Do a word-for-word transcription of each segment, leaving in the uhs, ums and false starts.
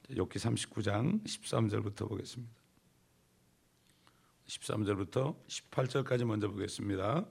욥기 삼십구 장 십삼 절부터 보겠습니다. 십삼 절부터 십팔 절까지 먼저 보겠습니다.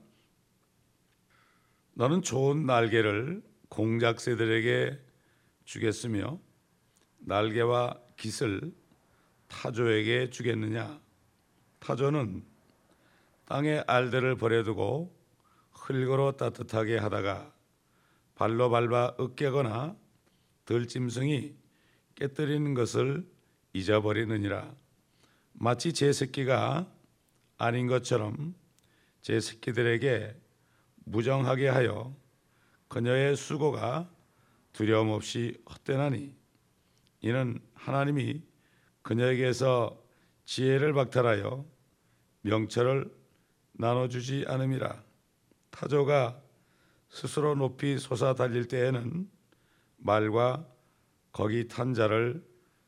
너는 좋은 날개를 공작새들에게 주겠으며 날개와 깃을 타조에게 주겠느냐? 타조는 땅의 알들을 버려두고 흙으로 따뜻하게 하다가 발로 밟아 으깨거나 들짐승이 깨뜨리는 것을 잊어버리느니라. 마치 제 새끼가 아닌 것처럼 제 새끼들에게 무정하게 하여 그녀의 수고가 두려움 없이 헛되나니 이는 하나님이 그녀에게서 지혜를 박탈하여 명철을 나눠주지 않음이라. 타조가 스스로 높이 솟아 달릴 때에는 말과 거기 탄 자를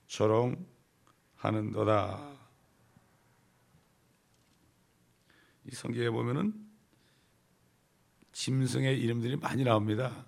조롱하는도다. 이 성경에 보면은 짐승의 이름들이 많이 나옵니다.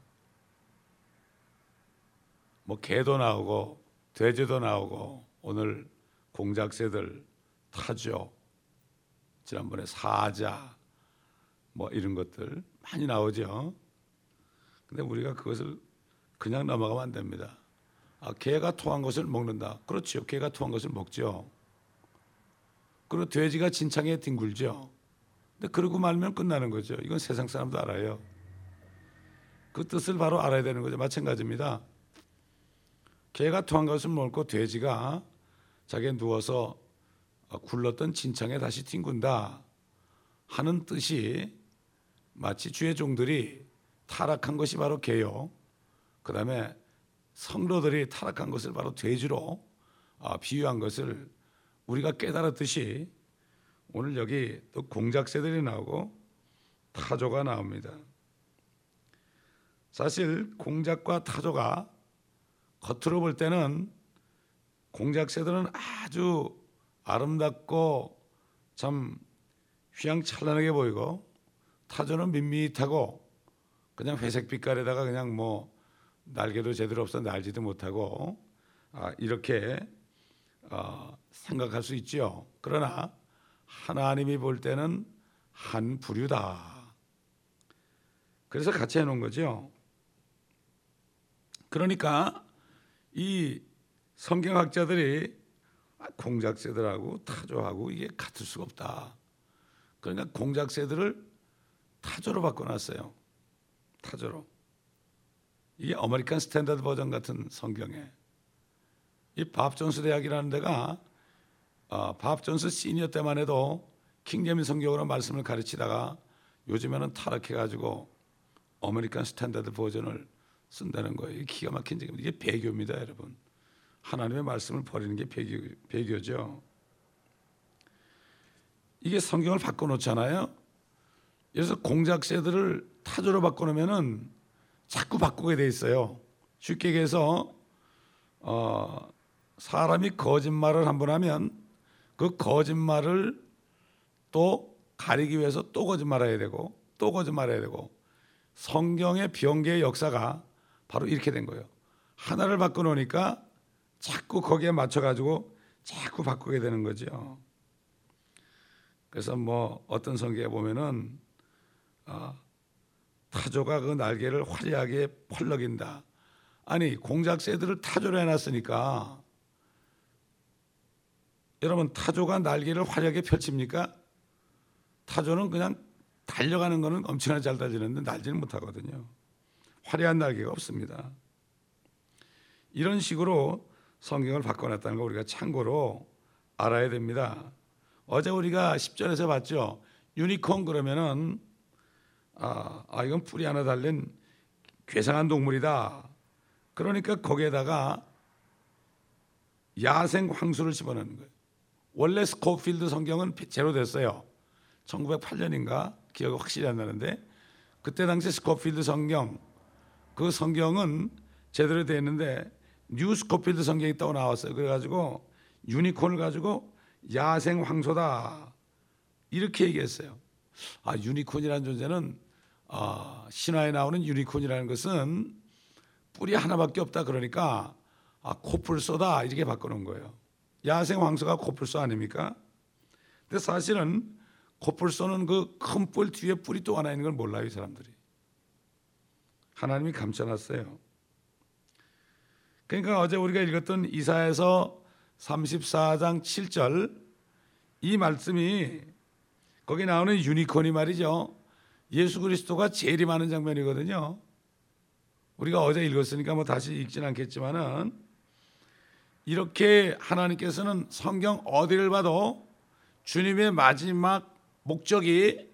뭐 개도 나오고 돼지도 나오고 오늘 공작새들, 타조, 지난번에 사자 뭐 이런 것들 많이 나오죠. 근데 우리가 그것을 그냥 넘어가면 안 됩니다. 아, 개가 토한 것을 먹는다. 그렇죠. 개가 토한 것을 먹죠. 그리고 돼지가 진창에 뒹굴죠. 근데 그러고 말면 끝나는 거죠. 이건 세상 사람도 알아요. 그 뜻을 바로 알아야 되는 거죠. 마찬가지입니다. 개가 토한 것을 먹고 돼지가 자기가 누워서 굴렀던 진창에 다시 뒹군다 하는 뜻이 마치 주의 종들이 타락한 것이 바로 개요. 그 다음에 성도들이 타락한 것을 바로 돼지로 비유한 것을 우리가 깨달았듯이 오늘 여기 또 공작새들이 나오고 타조가 나옵니다. 사실 공작과 타조가 겉으로 볼 때는 공작새들은 아주 아름답고 참 휘황찬란하게 보이고 타조는 밋밋하고 그냥 회색 빛깔에다가 그냥 뭐 날개도 제대로 없어 날지도 못하고 아, 이렇게 어, 생각할 수 있죠. 그러나 하나님이 볼 때는 한 부류다. 그래서 같이 해놓은 거죠. 그러니까 이 성경학자들이 공작새들하고 타조하고 이게 같을 수가 없다. 그러니까 공작새들을 타조로 바꿔놨어요. 타조로. 이게 아메리칸 스탠다드 버전 같은 성경에 이 밥 존스 대학이라는 데가 어, 밥 존스 시니어 때만 해도 킹제임스 성경으로 말씀을 가르치다가 요즘에는 타락해가지고 아메리칸 스탠다드 버전을 쓴다는 거예요. 이게 기가 막힌 지금 이게 배교입니다, 여러분. 하나님의 말씀을 버리는 게 배교, 배교죠. 이게 성경을 바꿔놓잖아요. 그래서 공작새들을 타조로 바꿔놓으면은 자꾸 바꾸게 돼 있어요. 쉽게 얘기해서 어, 사람이 거짓말을 한 번 하면 그 거짓말을 또 가리기 위해서 또 거짓말해야 되고 또 거짓말해야 되고 성경의 변개의 역사가 바로 이렇게 된 거예요. 하나를 바꿔놓으니까 자꾸 거기에 맞춰가지고 자꾸 바꾸게 되는 거죠. 그래서 뭐 어떤 성경에 보면은 어, 타조가 그 날개를 화려하게 펄럭인다. 아니 공작새들을 타조로 해놨으니까 여러분 타조가 날개를 화려하게 펼칩니까? 타조는 그냥 달려가는 거는 엄청나게 잘 달리는데 날지는 못하거든요. 화려한 날개가 없습니다. 이런 식으로 성경을 바꿔놨다는 거 우리가 참고로 알아야 됩니다. 어제 우리가 십 절에서 봤죠. 유니콘 그러면은 아, 아 이건 뿔이 하나 달린 괴상한 동물이다. 그러니까 거기에다가 야생 황소를 집어넣는 거예요. 원래 스코필드 성경은 제로 됐어요. 천구백팔 년인가 기억이 확실히 안 나는데 그때 당시 스코필드 성경 그 성경은 제대로 되어 있는데 뉴 스코필드 성경이 있다고 나왔어요. 그래가지고 유니콘을 가지고 야생 황소다 이렇게 얘기했어요. 아 유니콘이라는 존재는 아, 신화에 나오는 유니콘이라는 것은 뿔이 하나밖에 없다. 그러니까 아, 코뿔소다 이렇게 바꾸는 거예요. 야생 황소가 코뿔소 아닙니까? 근데 사실은 코뿔소는 그 큰 뿔 뒤에 뿔이 또 하나 있는 걸 몰라요, 이 사람들이. 하나님이 감춰놨어요. 그러니까 어제 우리가 읽었던 이사야서 삼십사 장 칠 절 이 말씀이 거기 나오는 유니콘이 말이죠. 예수 그리스도가 재림하는 장면이거든요. 우리가 어제 읽었으니까 뭐 다시 읽진 않겠지만은 이렇게 하나님께서는 성경 어디를 봐도 주님의 마지막 목적이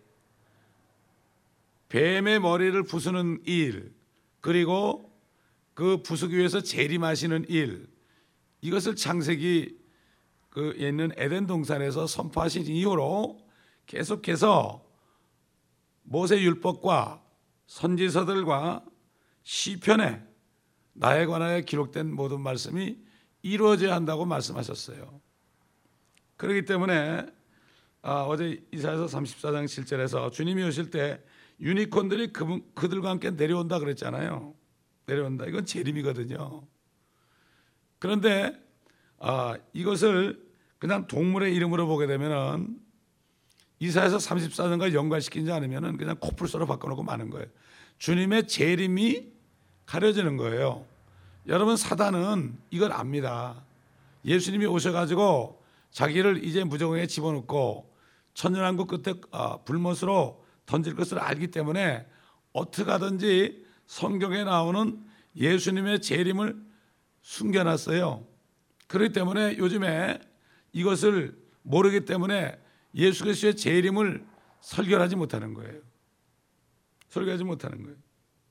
뱀의 머리를 부수는 일, 그리고 그 부수기 위해서 재림하시는 일, 이것을 창세기 그 있는 에덴 동산에서 선포하신 이후로 계속해서 모세 율법과 선지서들과 시편에 나에 관하여 기록된 모든 말씀이 이루어져야 한다고 말씀하셨어요. 그렇기 때문에 아, 어제 이사야서 삼십사 장 칠 절에서 주님이 오실 때 유니콘들이 그, 그들과 함께 내려온다 그랬잖아요. 내려온다. 이건 재림이거든요. 그런데 아, 이것을 그냥 동물의 이름으로 보게 되면은 이사야서 삼십사 장과 연관시키지 않으면은 그냥 코뿔소로 바꿔놓고 마는 거예요. 주님의 재림이 가려지는 거예요. 여러분, 사단은 이걸 압니다. 예수님이 오셔가지고 자기를 이제 무저공에 집어넣고 천년왕국 끝에 불못으로 던질 것을 알기 때문에 어떻게 하든지 성경에 나오는 예수님의 재림을 숨겨놨어요. 그렇기 때문에 요즘에 이것을 모르기 때문에 예수 그리스도의 재림을 설교하지 못하는 거예요. 설교하지 못하는 거예요.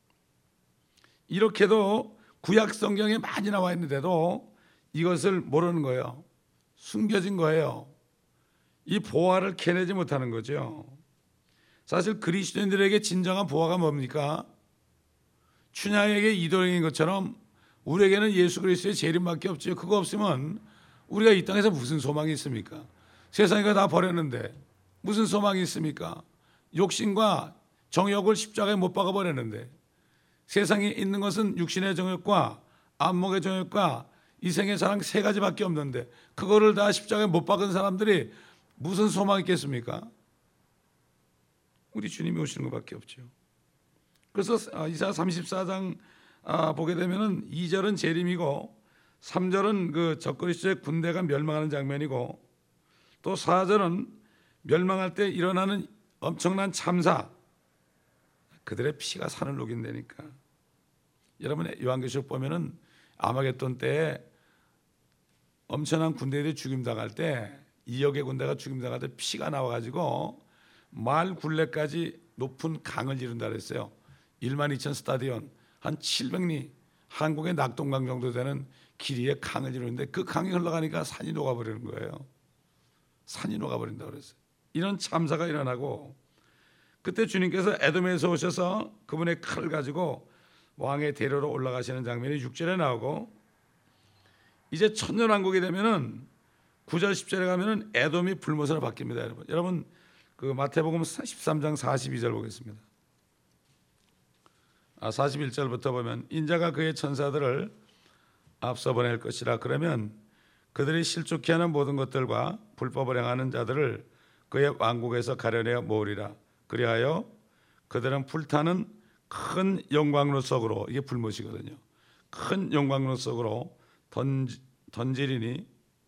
이렇게도 구약 성경에 많이 나와 있는데도 이것을 모르는 거예요. 숨겨진 거예요. 이 보화를 캐내지 못하는 거죠. 사실 그리스도인들에게 진정한 보화가 뭡니까? 춘향에게 이도령인 것처럼 우리에게는 예수 그리스도의 재림밖에 없죠. 그거 없으면 우리가 이 땅에서 무슨 소망이 있습니까? 세상이가 다 버렸는데 무슨 소망이 있습니까? 욕심과 정욕을 십자가에 못 박아 버렸는데 세상에 있는 것은 육신의 정욕과 안목의 정욕과 이생의 사랑 세 가지밖에 없는데 그거를 다 십자가에 못 박은 사람들이 무슨 소망이 있겠습니까? 우리 주님이 오시는 것밖에 없죠. 그래서 이사야 삼십사 장 보게 되면은 이 절은 재림이고 삼 절은 그 적그리스도의 군대가 멸망하는 장면이고 또 사 절은 멸망할 때 일어나는 엄청난 참사, 그들의 피가 산을 녹인다니까. 여러분, 요한계시록 보면은 아마겟돈 때에 엄청난 군대들이 죽임당할 때 이역의 군대가 죽임당할 때 피가 나와가지고 말 굴레까지 높은 강을 이룬다 그랬어요. 만 이천 스타디온 한 칠백 리, 한국의 낙동강 정도 되는 길이의 강을 이루는데 그 강이 흘러가니까 산이 녹아버리는 거예요. 산이 녹아버린다고 그랬어요. 이런 참사가 일어나고 그때 주님께서 에돔에서 오셔서 그분의 칼을 가지고 왕의 대로로 올라가시는 장면이 육 절에 나오고 이제 천년왕국이 되면은 구 절 십 절에 가면은 에돔이 불못으로 바뀝니다. 여러분, 여러분 그 마태복음 십삼 장 사십이 절 보겠습니다. 아, 사십일 절부터 보면 인자가 그의 천사들을 앞서 보낼 것이라. 그러면 그들이 실족케 하는 모든 것들과 불법을 행하는 자들을 그의 왕국에서 가려내어 모으리라. 그리하여 그들은 불타는 큰 영광로 속으로, 이게 불못이거든요, 큰 영광로 속으로 던지, 던지리니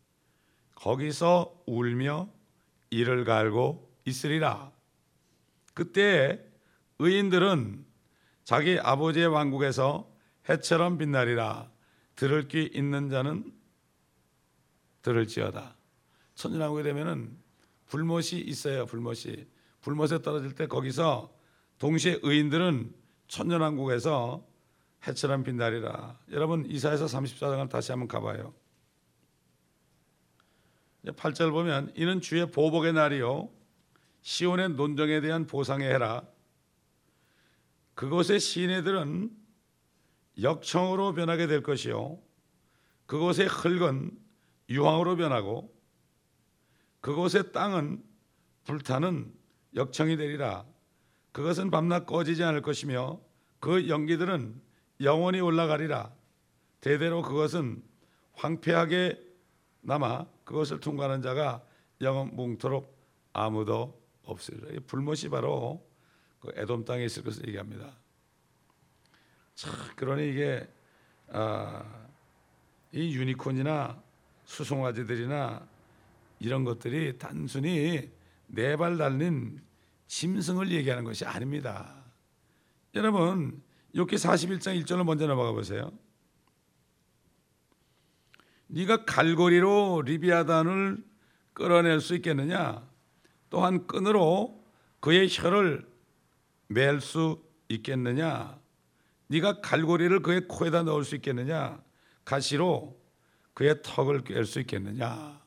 거기서 울며 이를 갈고 있으리라. 그때 의인들은 자기 아버지의 왕국에서 해처럼 빛나리라. 들을 귀 있는 자는 들을지어다. 천년왕국이 되면은 불못이 있어요. 불못이 불못에 떨어질 때 거기서 동시에 의인들은 천년왕국에서 해처럼 빛나리라. 여러분, 이사야서 삼십사 장을 다시 한번 가봐요. 팔 절 보면 이는 주의 보복의 날이요 시온의 논정에 대한 보상의 해라. 그곳의 시내들은 역청으로 변하게 될 것이요 그곳의 흙은 유황으로 변하고 그곳의 땅은 불타는 역청이 되리라. 그것은 밤낮 꺼지지 않을 것이며 그 연기들은 영원히 올라가리라. 대대로 그것은 황폐하게 남아 그것을 통과하는 자가 영원 뭉토록 아무도 없으리라. 이 불못이 바로 그 에돔 땅에 있을 것을 얘기합니다. 참, 그러니 이게 아, 이 유니콘이나 수송아지들이나 이런 것들이 단순히 네 발 달린 짐승을 얘기하는 것이 아닙니다. 여러분, 욥기 사십일 장 일 절로 먼저 넘어가 보세요. 네가 갈고리로 리비아단을 끌어낼 수 있겠느냐? 또한 끈으로 그의 혀를 맬 수 있겠느냐? 네가 갈고리를 그의 코에다 넣을 수 있겠느냐? 가시로 그의 턱을 꿰 수 있겠느냐?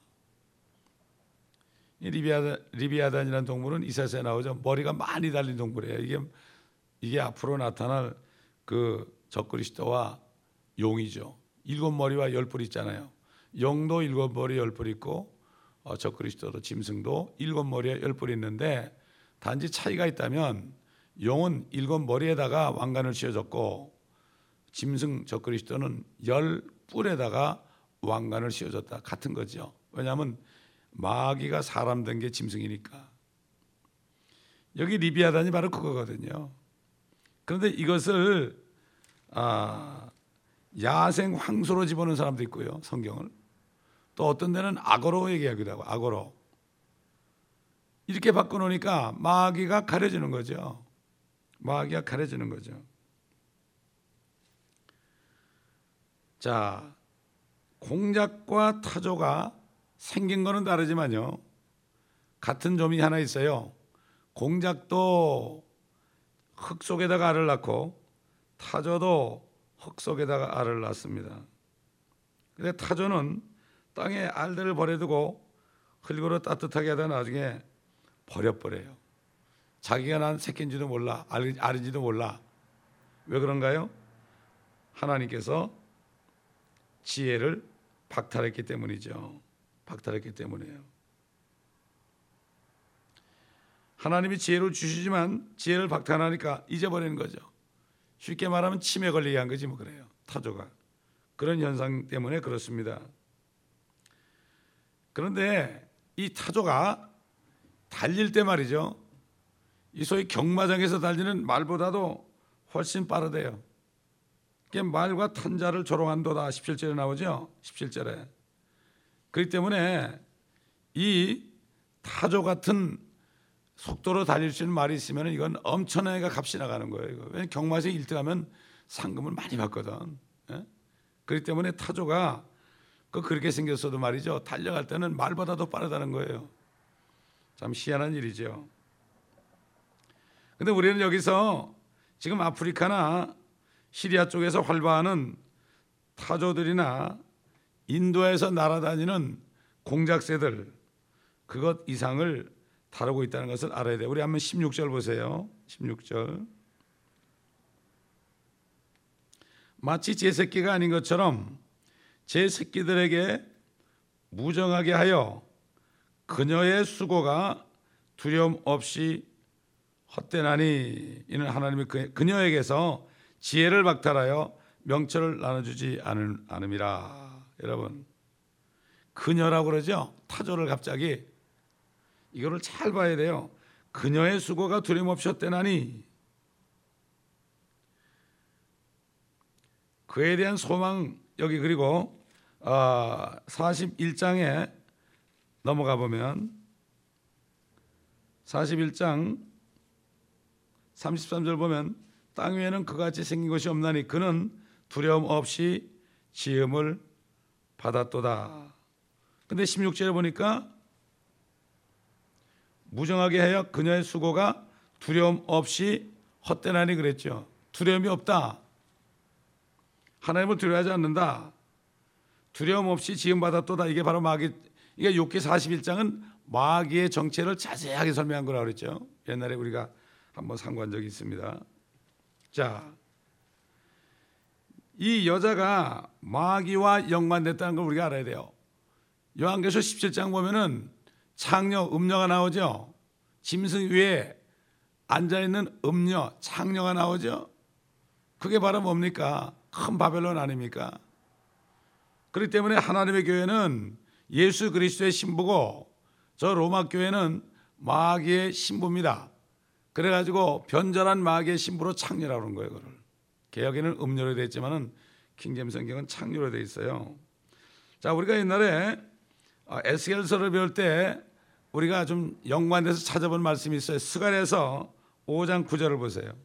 이 리비아단, 리비아단이라는 동물은 이사야서에 나오죠. 머리가 많이 달린 동물이에요. 이게 이게 앞으로 나타날 그 적그리스도와 용이죠. 일곱 머리와 열 뿔 있잖아요. 용도 일곱 머리 열 뿔 있고 어, 적그리스도도 짐승도 일곱 머리에 열 뿔 있는데 단지 차이가 있다면 용은 일곱 머리에다가 왕관을 씌워줬고 짐승 적그리스도는 열 뿔에다가 왕관을 씌워줬다. 같은 거죠. 왜냐하면 마귀가 사람 된 게 짐승이니까. 여기 리비아단이 바로 그거거든요. 그런데 이것을 아, 야생 황소로 집어넣은 사람도 있고요. 성경을. 또 어떤 데는 악어로 얘기하기도 하고 악어로. 이렇게 바꿔놓으니까 마귀가 가려지는 거죠. 마귀가 가려지는 거죠. 자, 공작과 타조가 생긴 거는 다르지만요. 같은 점이 하나 있어요. 공작도 흙 속에다가 알을 낳고 타조도 흙 속에다가 알을 낳습니다. 근데 타조는 땅에 알들을 버려두고 흙으로 따뜻하게 하다 나중에 버려버려요. 자기가 난 새끼인지도 몰라, 알, 알인지도 몰라. 왜 그런가요? 하나님께서 지혜를 박탈했기 때문이죠. 박탈했기 때문이에요. 하나님이 지혜를 주시지만 지혜를 박탈하니까 잊어버리는 거죠. 쉽게 말하면 치매 걸리게 한 거지 뭐 그래요. 타조가. 그런 현상 때문에 그렇습니다. 그런데 이 타조가 달릴 때 말이죠. 이 소위 경마장에서 달리는 말보다도 훨씬 빠르대요. 말과 탄자를 조롱한도다 십칠 절에 나오죠. 십칠 절에. 그렇기 때문에 이 타조 같은 속도로 달릴 수 있는 말이 있으면 이건 엄청나게 값이 나가는 거예요. 왜냐하면 경마에서 일 등 하면 상금을 많이 받거든. 예? 그렇기 때문에 타조가 그 그렇게 생겼어도 말이죠. 달려갈 때는 말보다도 빠르다는 거예요. 참 희한한 일이죠. 그런데 우리는 여기서 지금 아프리카나 시리아 쪽에서 활보하는 타조들이나 인도에서 날아다니는 공작새들 그것 이상을 다루고 있다는 것을 알아야 돼요. 우리 한번 십육 절 보세요. 십육 절. 마치 제 새끼가 아닌 것처럼 제 새끼들에게 무정하게 하여 그녀의 수고가 두려움 없이 헛되나니 이는 하나님이 그녀에게서 지혜를 박탈하여 명철을 나눠주지 않은, 않음이라. 여러분, 그녀라고 그러죠. 타조를 갑자기 이거를 잘 봐야 돼요. 그녀의 수고가 두려움 없이 헛되나니 그에 대한 소망. 여기 그리고 어, 사십일 장에 넘어가 보면 사십일 장 삼십삼 절 보면 땅 위에는 그같이 생긴 것이 없나니 그는 두려움 없이 지음을 받았도다. 근데 십육 절에 보니까 무정하게 하여 그녀의 수고가 두려움 없이 헛되나니 그랬죠. 두려움이 없다. 하나님을 두려워하지 않는다. 두려움 없이 지음 받았도다. 이게 바로 마귀. 이게 욥기 사십일 장은 마귀의 정체를 자세하게 설명한 거라고 그랬죠. 옛날에 우리가 한번 상고한 적이 있습니다. 자, 이 여자가 마귀와 연관됐다는 걸 우리가 알아야 돼요. 요한계시록 십칠 장 보면은 창녀, 음녀가 나오죠. 짐승 위에 앉아있는 음녀, 창녀가 나오죠. 그게 바로 뭡니까? 큰 바벨론 아닙니까? 그렇기 때문에 하나님의 교회는 예수 그리스도의 신부고 저 로마 교회는 마귀의 신부입니다. 그래가지고 변절한 마귀의 신부로 창녀라고 하는 거예요. 그걸 개혁에는 음료로 되어 있지만은 킹제임 성경은 창녀로 되어 있어요. 자, 우리가 옛날에 에스겔서를 배울 때 우리가 좀 연관돼서 찾아본 말씀이 있어요. 스가랴서 오 장 구 절을 보세요.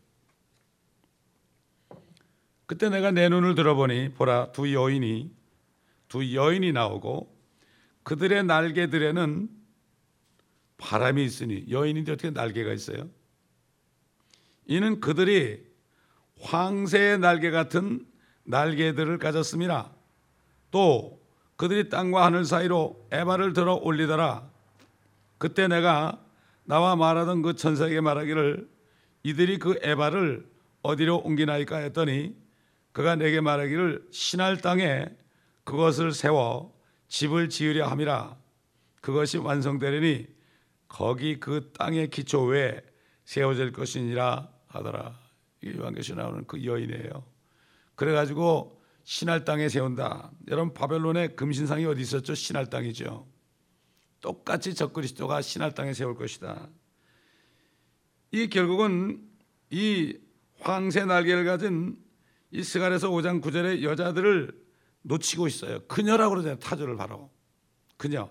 그때 내가 내 눈을 들어보니 보라 두 여인이 두 여인이 나오고 그들의 날개들에는 바람이 있으니, 여인인데 어떻게 날개가 있어요? 이는 그들이 황새의 날개 같은 날개들을 가졌습니다. 또 그들이 땅과 하늘 사이로 에바를 들어 올리더라. 그때 내가 나와 말하던 그 천사에게 말하기를 이들이 그 에바를 어디로 옮기나이까 했더니 그가 내게 말하기를 신할 땅에 그것을 세워 집을 지으려 함이라. 그것이 완성되리니 거기 그 땅의 기초 외에 세워질 것이니라 하더라. 이게 요한계시에 나오는 그 여인이에요. 그래가지고 신할 땅에 세운다. 여러분, 바벨론의 금신상이 어디 있었죠? 신할 땅이죠. 똑같이 적그리스도가 신할 땅에 세울 것이다. 이 결국은 이 황새 날개를 가진 이 스가랴서 오 장 구 절의 여자들을 놓치고 있어요. 그녀라고 그러잖아요. 타조를 바로 그녀.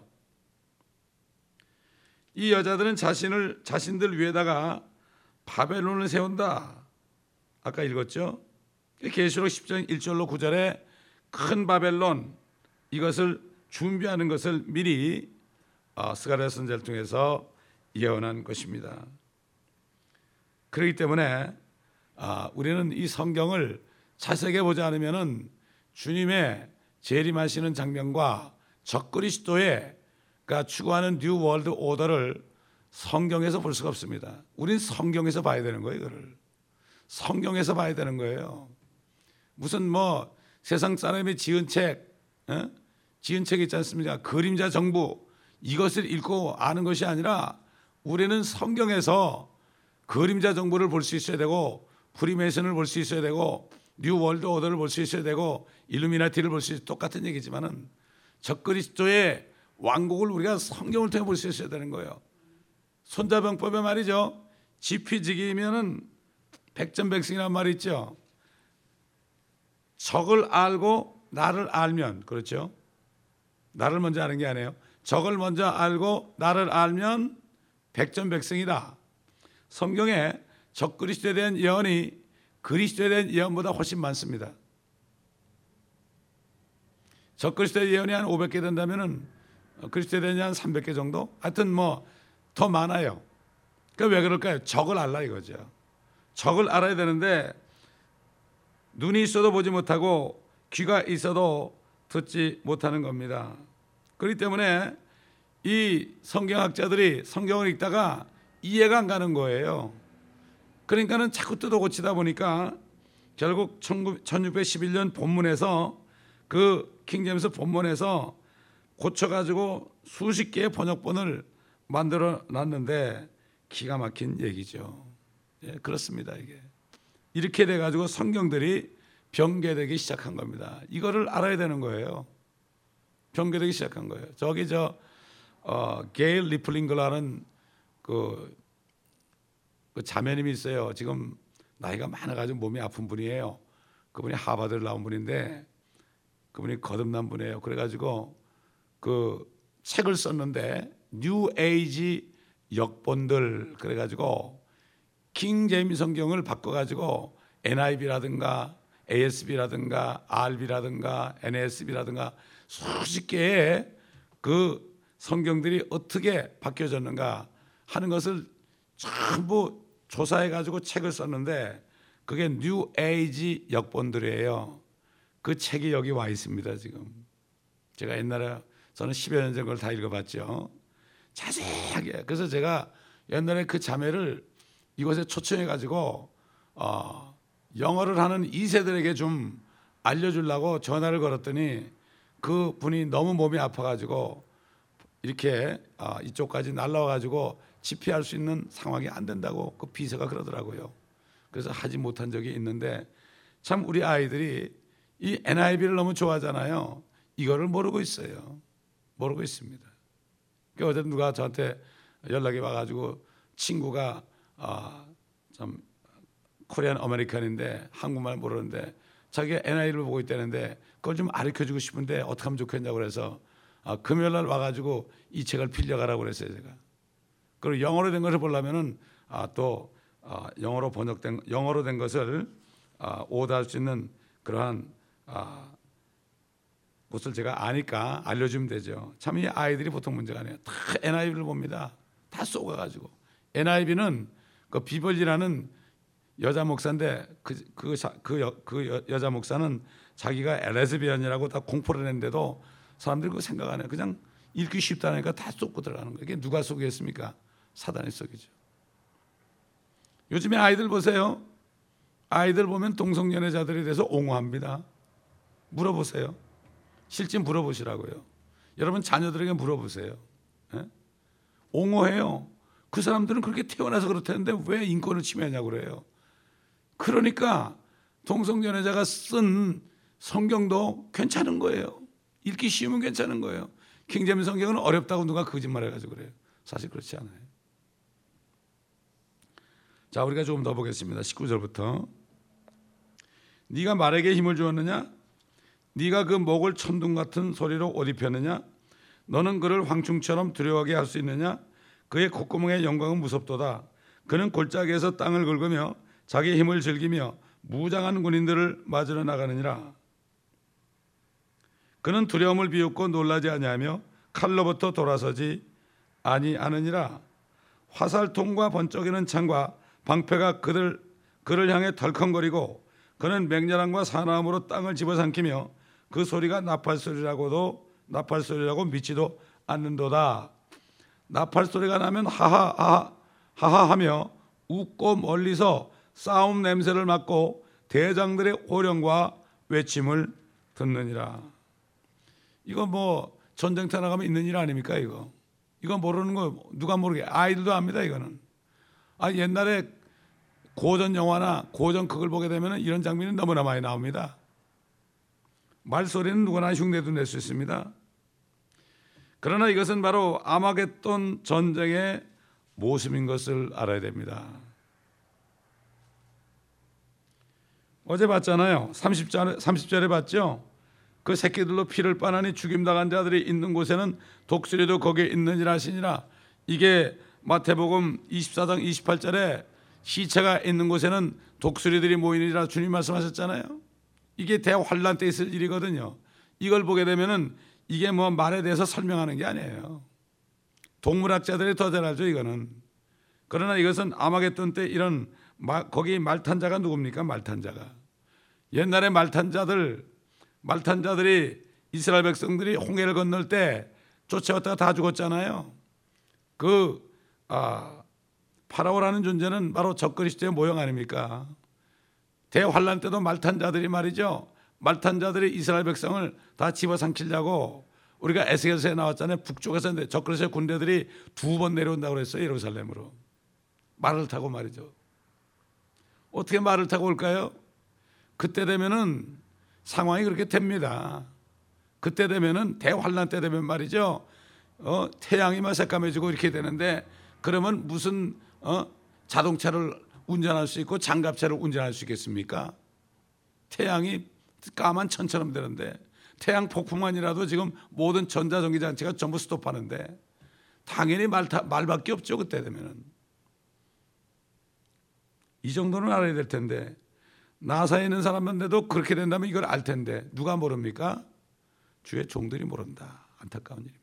이 여자들은 자신을 자신들 위에다가 바벨론을 세운다. 아까 읽었죠? 계시록 십 장 일 절로 구 절에 큰 바벨론, 이것을 준비하는 것을 미리 스가랴 선지자를 통해서 예언한 것입니다. 그렇기 때문에 우리는 이 성경을 자세하게 보지 않으면은 주님의 재림하시는 장면과 적그리스도의 그러니까 추구하는 뉴 월드 오더를 성경에서 볼 수가 없습니다. 우린 성경에서 봐야 되는 거예요. 이거를 성경에서 봐야 되는 거예요. 무슨 뭐 세상 사람이 지은 책, 에? 지은 책 있지 않습니까? 그림자 정부, 이것을 읽고 아는 것이 아니라 우리는 성경에서 그림자 정부를 볼 수 있어야 되고, 프리메이슨을 볼 수 있어야 되고, 뉴 월드 오더를 볼 수 있어야 되고, 일루미나티를 볼 수 있어야, 똑같은 얘기지만은 적그리스도의 왕국을 우리가 성경을 통해 볼 수 있어야 되는 거예요. 손자병법에 말이죠, 지피지기면은 백전백승이라는 말이 있죠. 적을 알고 나를 알면, 그렇죠? 나를 먼저 아는 게 아니에요. 적을 먼저 알고 나를 알면 백전백승이다. 성경에 적그리스도에 대한 예언이 그리스도에 대한 예언보다 훨씬 많습니다. 적그리스도의 예언이 한 오백 개 된다면은 그리스도에 대한 한 삼백 개 정도? 하여튼 뭐 더 많아요. 그러니까 왜 그럴까요? 적을 알라 이거죠. 적을 알아야 되는데 눈이 있어도 보지 못하고 귀가 있어도 듣지 못하는 겁니다. 그렇기 때문에 이 성경학자들이 성경을 읽다가 이해가 안 가는 거예요. 그러니까는 자꾸 뜯어 고치다 보니까 결국 천육백십일 년 본문에서 그 킹제임스 본문에서 고쳐가지고 수십 개의 번역본을 만들어 놨는데 기가 막힌 얘기죠. 예, 그렇습니다. 이게 이렇게 돼가지고 성경들이 변개되기 시작한 겁니다. 이거를 알아야 되는 거예요. 변개되기 시작한 거예요. 저기 저 어, 게일 리플링거라는 그, 그 자매님이 있어요. 지금 나이가 많아가지고 몸이 아픈 분이에요. 그분이 하버드를 나온 분인데 그분이 거듭난 분이에요. 그래가지고 그 책을 썼는데 뉴 에이지 역본들, 그래가지고 킹 제임스 성경을 바꿔가지고 엔아이브이라든가 에이에스비라든가 알비라든가 엔에스비라든가 수십 개의 그 성경들이 어떻게 바뀌어졌는가 하는 것을 전부 조사해가지고 책을 썼는데 그게 뉴 에이지 역본들이에요. 그 책이 여기 와 있습니다. 지금 제가 옛날에 저는 십여 년 전 걸 다 읽어봤죠. 자세하게. 그래서 제가 옛날에 그 자매를 이곳에 초청해가지고 어, 영어를 하는 이 세들에게 좀 알려주려고 전화를 걸었더니 그 분이 너무 몸이 아파가지고 이렇게 어, 이쪽까지 날라와가지고 집회할 수 있는 상황이 안 된다고 그 비서가 그러더라고요. 그래서 하지 못한 적이 있는데 참 우리 아이들이 이 엔아이브이를 너무 좋아하잖아요. 이거를 모르고 있어요. 모르고 있습니다. 그러니까 어제 누가 저한테 연락이 와가지고 친구가 아, 좀 코리안 아메리칸인데 한국말 모르는데 자기가 엔아이를 보고 있다는데 그걸 좀 가르쳐주고 싶은데 어떻게 하면 좋겠냐고 그래서 아, 금요일날 와가지고 이 책을 빌려가라고 그랬어요 제가. 그리고 영어로 된 것을 보려면은 아, 또 아, 영어로 번역된 영어로 된 것을 아, 오더할 수 있는 그러한 아, 곳을 제가 아니까 알려주면 되죠. 참 이 아이들이 보통 문제가 아니에요. 다 엔아이비를 봅니다. 다 쏘가가지고 엔아이비는 그 비벌리라는 여자 목사인데 그, 그, 그, 여, 그 여, 여자 목사는 자기가 레즈비언이라고 다 공포를 냈는데도 사람들이 그거 생각 안 해요. 그냥 읽기 쉽다니까 다 쏟고 들어가는 거예요. 이게 누가 쏘겠습니까? 사단이 쏘기죠. 요즘에 아이들 보세요. 아이들 보면 동성연애자들에 대해서 옹호합니다. 물어보세요. 실제 물어보시라고요. 여러분 자녀들에게 물어보세요. 예? 옹호해요. 그 사람들은 그렇게 태어나서 그렇다는데 왜 인권을 침해하냐고 그래요. 그러니까 동성연애자가 쓴 성경도 괜찮은 거예요. 읽기 쉬우면 괜찮은 거예요. 킹제임스 성경은 어렵다고 누가 거짓말해가지고 그래요. 사실 그렇지 않아요. 자, 우리가 조금 더 보겠습니다. 십구 절부터 네가 말에게 힘을 주었느냐? 네가 그 목을 천둥 같은 소리로 옷 입혔느냐? 너는 그를 황충처럼 두려워하게 할 수 있느냐? 그의 콧구멍의 영광은 무섭도다. 그는 골짜기에서 땅을 긁으며 자기 힘을 즐기며 무장한 군인들을 맞으러 나가느니라. 그는 두려움을 비웃고 놀라지 아니하며 칼로부터 돌아서지 아니하느니라. 화살통과 번쩍이는 창과 방패가 그들, 그를 향해 덜컹거리고 그는 맹렬함과 사나움으로 땅을 집어삼키며 그 소리가 나팔소리라고도 나팔소리라고 믿지도 않는도다. 나팔소리가 나면 하하 하하 하하하며 웃고 멀리서 싸움 냄새를 맡고 대장들의 호령과 외침을 듣느니라. 이거 뭐 전쟁터 나가면 있는 일 아닙니까 이거? 이거 모르는 거 누가 모르게 아이들도 압니다 이거는. 아 옛날에 고전 영화나 고전 극을 보게 되면 이런 장면이 너무나 많이 나옵니다. 말소리는 누구나 흉내도 낼 수 있습니다. 그러나 이것은 바로 아마겟돈 전쟁의 모습인 것을 알아야 됩니다. 어제 봤잖아요. 삼십 절에, 삼십 절에 봤죠. 그 새끼들로 피를 빤하니 죽임당한 자들이 있는 곳에는 독수리도 거기에 있느니라 하시니라. 이게 마태복음 이십사 장 이십팔 절에 시체가 있는 곳에는 독수리들이 모이니라 주님 말씀하셨잖아요. 이게 대환란 때 있을 일이거든요. 이걸 보게 되면은 이게 뭐 말에 대해서 설명하는 게 아니에요. 동물학자들이 더 잘 알죠 이거는. 그러나 이것은 아마겟돈 때 이런 마, 거기 말탄자가 누굽니까? 말탄자가 옛날에 말탄자들 말탄자들이 이스라엘 백성들이 홍해를 건널 때 쫓아왔다가 다 죽었잖아요. 그 아, 파라오라는 존재는 바로 적그리스도의 모형 아닙니까? 대환란 때도 말탄자들이 말이죠. 말탄자들이 이스라엘 백성을 다 집어삼키려고 우리가 에스겔서에 나왔잖아요. 북쪽에서 적그리스도의 군대들이 두 번 내려온다고 그랬어요. 예루살렘으로. 말을 타고 말이죠. 어떻게 말을 타고 올까요? 그때 되면은 상황이 그렇게 됩니다. 그때 되면은 대환란 때 되면 말이죠. 어, 태양이 막 새까매지고 이렇게 되는데 그러면 무슨 어, 자동차를 운전할 수 있고 장갑차를 운전할 수 있겠습니까? 태양이 까만 천처럼 되는데 태양 폭풍만이라도 지금 모든 전자전기 장치가 전부 스톱하는데 당연히 말 타, 말밖에 없죠. 그때 되면은 이 정도는 알아야 될 텐데 나사에 있는 사람인데도 그렇게 된다면 이걸 알 텐데 누가 모릅니까? 주의 종들이 모른다. 안타까운 일입니다.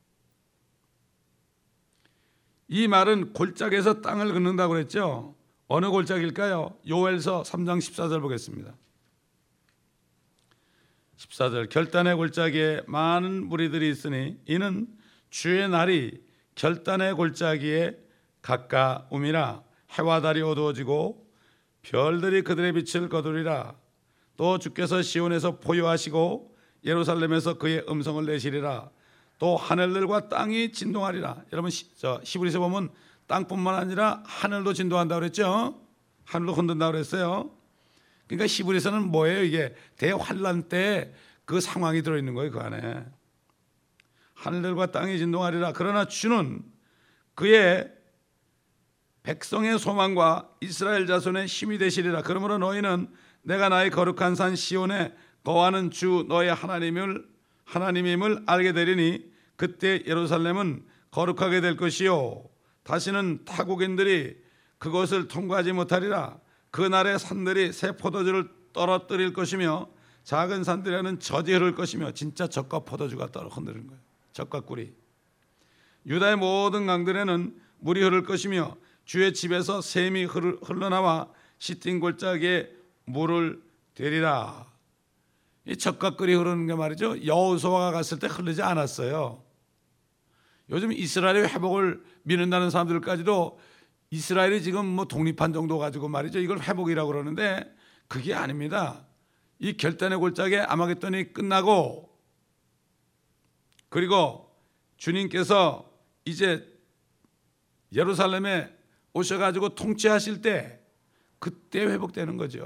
이 말은 골짜기에서 땅을 긋는다고 그랬죠. 어느 골짜기일까요? 요엘서 삼 장 십사 절 보겠습니다. 십사 절 결단의 골짜기에 많은 무리들이 있으니 이는 주의 날이 결단의 골짜기에 가까움이라. 해와 달이 어두워지고 별들이 그들의 빛을 거두리라. 또 주께서 시온에서 포효하시고 예루살렘에서 그의 음성을 내시리라. 또 하늘들과 땅이 진동하리라. 여러분 저 히브리서 보면 땅뿐만 아니라 하늘도 진동한다고 그랬죠. 하늘도 흔든다고 그랬어요. 그러니까 히브리서는 뭐예요? 이게 대환란 때 그 상황이 들어있는 거예요. 그 안에 하늘들과 땅이 진동하리라. 그러나 주는 그의 백성의 소망과 이스라엘 자손의 힘이 되시리라. 그러므로 너희는 내가 나의 거룩한 산 시온에 거하는 주 너의 하나님을 하나님임을 알게 되리니 그때 예루살렘은 거룩하게 될 것이요 다시는 타국인들이 그것을 통과하지 못하리라. 그날의 산들이 새 포도주를 떨어뜨릴 것이며 작은 산들에는 젖이 흐를 것이며. 진짜 젖과 포도주가 떨어 흔드는 거예요. 젖과 꿀이. 유다의 모든 강들에는 물이 흐를 것이며 주의 집에서 샘이 흘러나와 시틴 골짜기에 물을 대리라. 이 젖과 꿀이 흐르는 게 말이죠, 여호수아가 갔을 때 흐르지 않았어요. 요즘 이스라엘의 회복을 미룬다는 사람들까지도 이스라엘이 지금 뭐 독립한 정도 가지고 말이죠, 이걸 회복이라고 그러는데 그게 아닙니다. 이 결단의 골짜기에 아마겟돈이 끝나고 그리고 주님께서 이제 예루살렘에 오셔가지고 통치하실 때 그때 회복되는 거죠.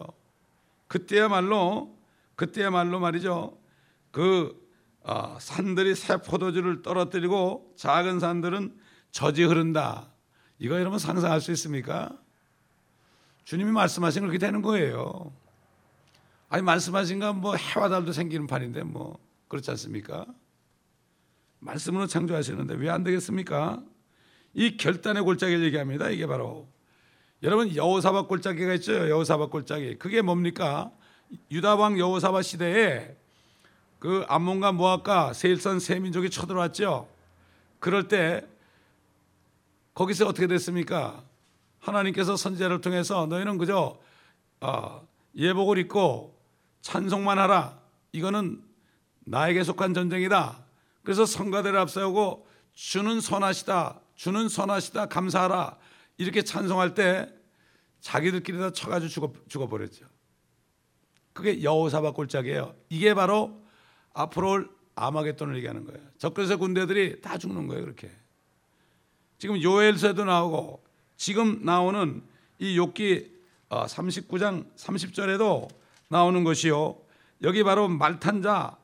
그때야말로 그때야말로 말이죠, 그 어, 산들이 새 포도주를 떨어뜨리고 작은 산들은 젖이 흐른다. 이거 여러분 상상할 수 있습니까? 주님이 말씀하신 건 그렇게 되는 거예요. 아니 말씀하신 건 뭐 해와 달도 생기는 판인데 뭐 그렇지 않습니까? 말씀으로 창조하시는데 왜 안 되겠습니까? 이 결단의 골짜기를 얘기합니다. 이게 바로 여러분 여호사밧 골짜기가 있죠. 여호사밧 골짜기. 그게 뭡니까? 유다 왕 여호사밧 시대에 그 암몬과 모압과 세일선 세 민족이 쳐들어왔죠. 그럴 때 거기서 어떻게 됐습니까? 하나님께서 선지자를 통해서 너희는 그저 어, 예복을 입고 찬송만 하라. 이거는 나에게 속한 전쟁이다. 그래서 성가대를 앞세우고 주는 선하시다, 주는 선하시다, 감사하라 이렇게 찬송할 때 자기들끼리 다 쳐가지고 죽어, 죽어버렸죠. 그게 여호사밧 골짜기예요. 이게 바로 앞으로 올 아마겟돈을 얘기하는 거예요. 적그리스도 군대들이 다 죽는 거예요. 그렇게 지금 요엘서에도 나오고 지금 나오는 이 욥기 삼십구 장 삼십 절에도 나오는 것이요, 여기 바로 말탄 자,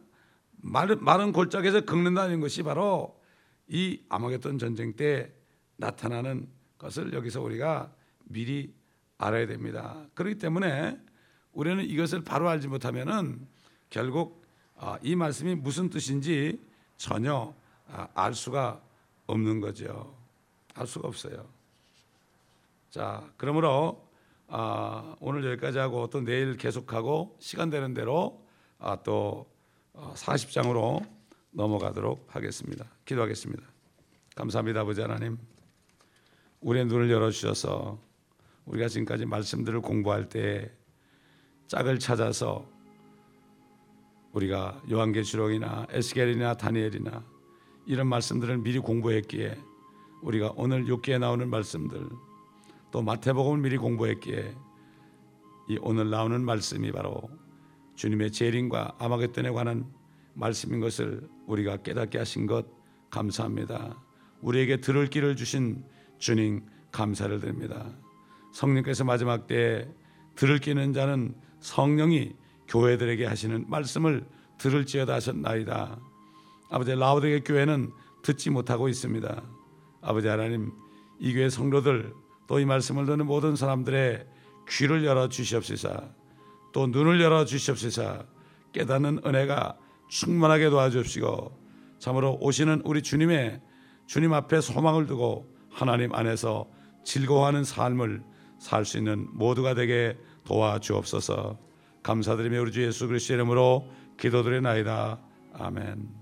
마른 골짜기에서 긁는다는 것이 바로 이 아마겟돈 전쟁 때 나타나는 것을 여기서 우리가 미리 알아야 됩니다. 그렇기 때문에 우리는 이것을 바로 알지 못하면은 결국 이 말씀이 무슨 뜻인지 전혀 알 수가 없는 거죠. 알 수가 없어요. 자, 그러므로 오늘 여기까지 하고 또 내일 계속하고 시간 되는 대로 또 사십 장으로 넘어가도록 하겠습니다. 기도하겠습니다. 감사합니다. 아버지 하나님, 우리의 눈을 열어주셔서 우리가 지금까지 말씀들을 공부할 때 짝을 찾아서 우리가 요한계시록이나 에스겔이나 다니엘이나 이런 말씀들을 미리 공부했기에 우리가 오늘 욥기에 나오는 말씀들 또 마태복음을 미리 공부했기에 이 오늘 나오는 말씀이 바로 주님의 재림과 아마겟돈에 관한 말씀인 것을 우리가 깨닫게 하신 것 감사합니다. 우리에게 들을 길을 주신 주님 감사를 드립니다. 성령께서 마지막 때에 들을 끼는 자는 성령이 교회들에게 하시는 말씀을 들을지어다 하셨나이다. 아버지, 라오디게 교회는 듣지 못하고 있습니다. 아버지 하나님, 이 교회 성도들 또 이 말씀을 듣는 모든 사람들의 귀를 열어 주시옵소서. 또 눈을 열어 주시옵소서. 깨닫는 은혜가 충만하게 도와주시고 참으로 오시는 우리 주님의 주님 앞에 소망을 두고 하나님 안에서 즐거워하는 삶을 살 수 있는 모두가 되게 도와주옵소서. 감사드리며 우리 주 예수 그리스도의 이름으로 기도드리나이다. 아멘.